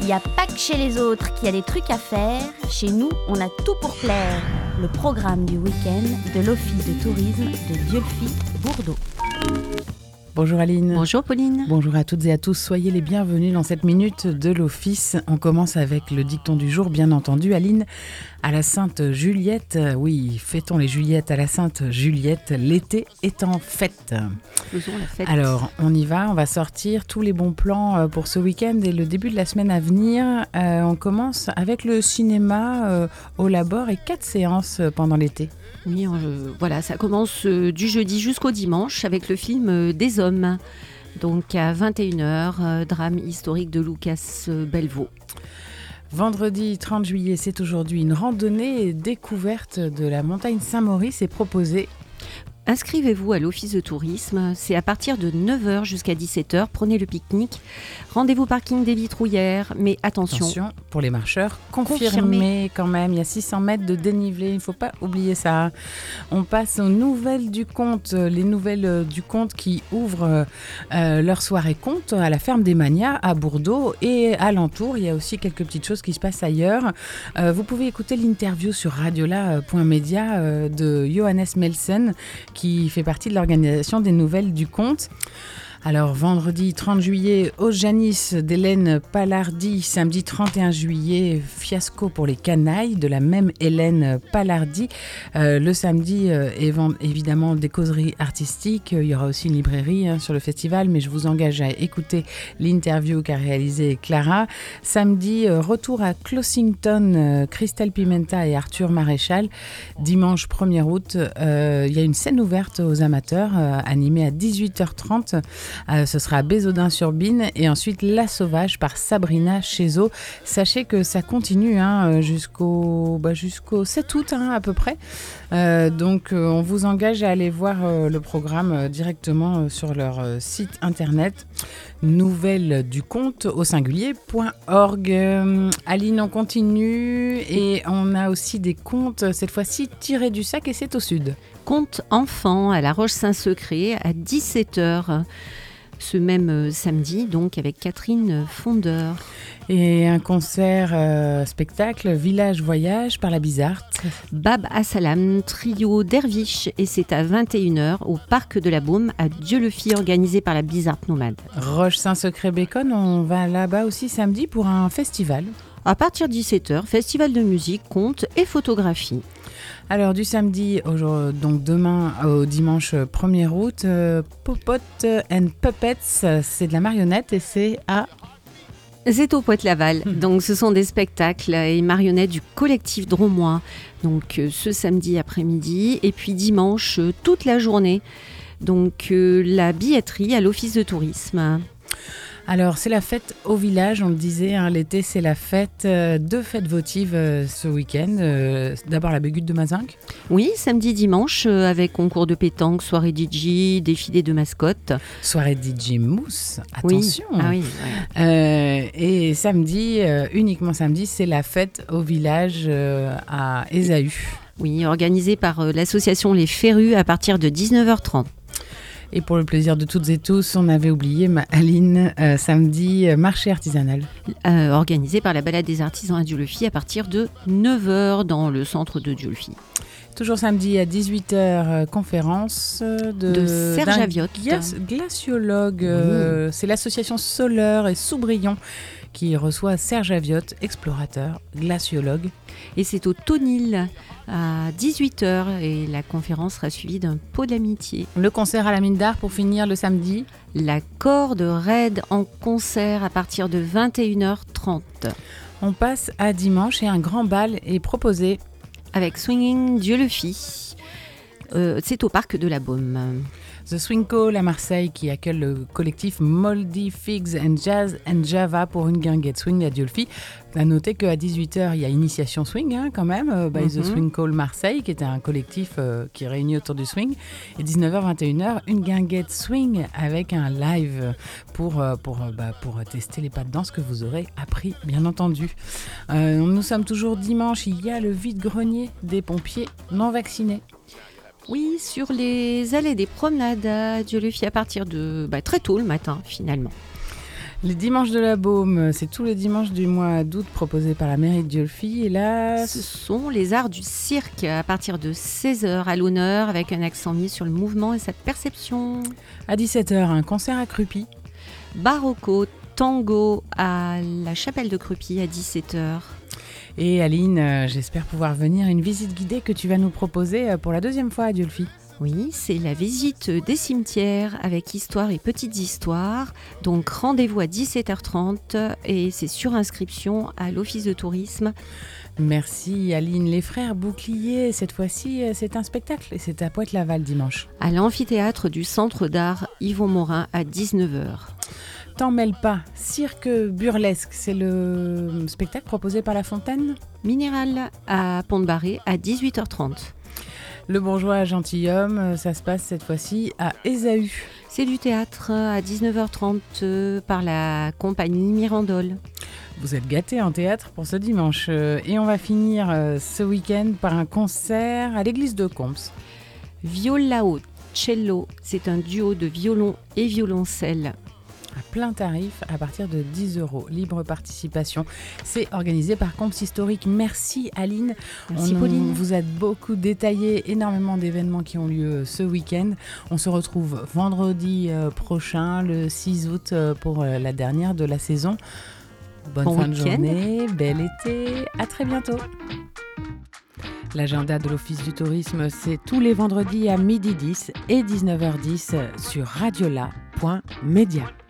Il n'y a pas que chez les autres qu'il y a des trucs à faire. Chez nous, on a tout pour plaire. Le programme du week-end de l'Office de tourisme de Dieulefit-Bourdeaux. Bonjour Aline. Bonjour Pauline. Bonjour à toutes et à tous, soyez les bienvenus dans cette minute de l'Office. On commence avec le dicton du jour, bien entendu. Aline, à la Sainte Juliette, oui, fêtons les Juliettes à la Sainte Juliette, l'été est en fête. Faisons la fête. Alors, on y va, on va sortir tous les bons plans pour ce week-end et le début de la semaine à venir. On commence avec le cinéma au Labor et 4 séances pendant l'été. Oui, voilà, ça commence du jeudi jusqu'au dimanche avec le film Des Hommes. Donc à 21h, drame historique de Lucas Belvaux. Vendredi 30 juillet, c'est aujourd'hui une randonnée et découverte de la montagne Saint-Maurice est proposée. Inscrivez-vous à l'Office de tourisme, c'est à partir de 9h jusqu'à 17h, prenez le pique-nique. Rendez-vous parking des Vitrouillères, mais attention pour les marcheurs, confirmé quand même, il y a 600 mètres de dénivelé, il ne faut pas oublier ça. On passe aux nouvelles du conte, les nouvelles du conte qui ouvrent leur soirée conte à la ferme des Manias à Bourdeaux et alentour. Il y a aussi quelques petites choses qui se passent ailleurs. Vous pouvez écouter l'interview sur radiola.media de Johannes Melsen, qui fait partie de l'organisation des nouvelles du conte. Alors, vendredi 30 juillet, au Janis d'Hélène Palardi. Samedi 31 juillet, fiasco pour les canailles de la même Hélène Palardi. Le samedi, évidemment, des causeries artistiques. Il y aura aussi une librairie sur le festival, mais je vous engage à écouter l'interview qu'a réalisée Clara. Samedi, retour à Clossington, Christelle Pimenta et Arthur Maréchal. Dimanche 1er août, il y a une scène ouverte aux amateurs, animée à 18h30. Ce sera à Bézaudun-sur-Bine et ensuite La Sauvage par Sabrina Chezo. Sachez que ça continue jusqu'au 7 août à peu près. Donc on vous engage à aller voir le programme directement sur leur site internet nouvelleduconte.org. Aline, on continue et on a aussi des contes, cette fois-ci tirés du sac et c'est au sud. Conte enfant à la Roche-Saint-Secret à 17h. Ce même samedi, donc avec Catherine Fondeur. Et un concert spectacle Village Voyage par la Bizarre. Bab Assalam, trio derviche, et c'est à 21h au Parc de la Baume à Dieulefit, organisé par la Bizarre Nomade. Roche-Saint-Secret-Bécon, on va là-bas aussi samedi pour un festival. À partir de 17h, festival de musique, contes et photographie. Alors du samedi, donc demain au dimanche 1er août, Popote and Puppets, c'est de la marionnette et c'est à... C'est au Poète-Laval. Donc ce sont des spectacles et marionnettes du collectif Dromois. Donc ce samedi après-midi et puis dimanche toute la journée. Donc la billetterie à l'Office de tourisme. Alors, c'est la fête au village, on le disait, l'été, c'est la fête, 2 fêtes votives ce week-end. D'abord, la Bégutte de Mazinque. Oui, samedi, dimanche, avec concours de pétanque, soirée DJ, défilé de mascottes. Soirée DJ Mousse, attention. Oui. Ah oui, ouais. Et samedi, uniquement samedi, c'est la fête au village à Ésaü. Oui, organisée par l'association Les Férus à partir de 19h30. Et pour le plaisir de toutes et tous, on avait oublié Aline, samedi, marché artisanal. Organisé par la Balade des artisans à Dieulefit à partir de 9h dans le centre de Dieulefit. Toujours samedi à 18h, conférence de Serge Aviotte. Glaciologue, c'est l'association Soleure et Soubrion qui reçoit Serge Aviotte, explorateur, glaciologue. Et c'est au Tonil à 18h et la conférence sera suivie d'un pot d'amitié. Le concert à la Mine d'Art pour finir le samedi. La corde raide en concert à partir de 21h30. On passe à dimanche et un grand bal est proposé. Avec Swinging Dieulefit. C'est au Parc de la Baume. The Swing Call à Marseille qui accueille le collectif Moldy Figs and Jazz and Java pour une guinguette swing à Dieulefit. À noter qu'à 18h, il y a Initiation Swing quand même, by The Swing Call Marseille, qui était un collectif qui réunit autour du swing. Et 19h, 21h, une guinguette swing avec un live pour tester les pas de danse que vous aurez appris, bien entendu. Nous sommes toujours dimanche, il y a le vide-grenier des pompiers non vaccinés. Oui, sur les allées des promenades à Dieulefit à partir de très tôt le matin finalement. Les dimanches de la Baume, c'est tous les dimanches du mois d'août proposés par la mairie de Dieulefit. Et là, ce sont les arts du cirque à partir de 16h à l'honneur avec un accent mis sur le mouvement et sa perception. À 17h, un concert à Crupy. Barocco, tango à la chapelle de Crupy à 17h. Et Aline, j'espère pouvoir venir une visite guidée que tu vas nous proposer pour la deuxième fois à Dieulefit. Oui, c'est la visite des cimetières avec histoire et petites histoires. Donc rendez-vous à 17h30 et c'est sur inscription à l'office de tourisme. Merci Aline. Les frères Bouclier, cette fois-ci, c'est un spectacle et c'est à Pointe-Laval dimanche. À l'amphithéâtre du Centre d'art Yvon Morin à 19h. T'en mêles pas, cirque burlesque, c'est le spectacle proposé par La Fontaine. Minéral à Pont-de-Barré à 18h30. Le bourgeois gentilhomme, ça se passe cette fois-ci à Ésaü. C'est du théâtre à 19h30 par la compagnie Mirandole. Vous êtes gâtés en théâtre pour ce dimanche. Et on va finir ce week-end par un concert à l'église de Comps. Violao Cello, c'est un duo de violon et violoncelle. À plein tarif, à partir de 10 €, libre participation. C'est organisé par Comps Historique. Merci Aline. Merci Pauline. Vous a beaucoup détaillé énormément d'événements qui ont lieu ce week-end. On se retrouve vendredi prochain, le 6 août, pour la dernière de la saison. Bonne fin de journée, bel été, à très bientôt. L'agenda de l'Office du tourisme, c'est tous les vendredis à 12h10 et 19h10 sur radiola.media.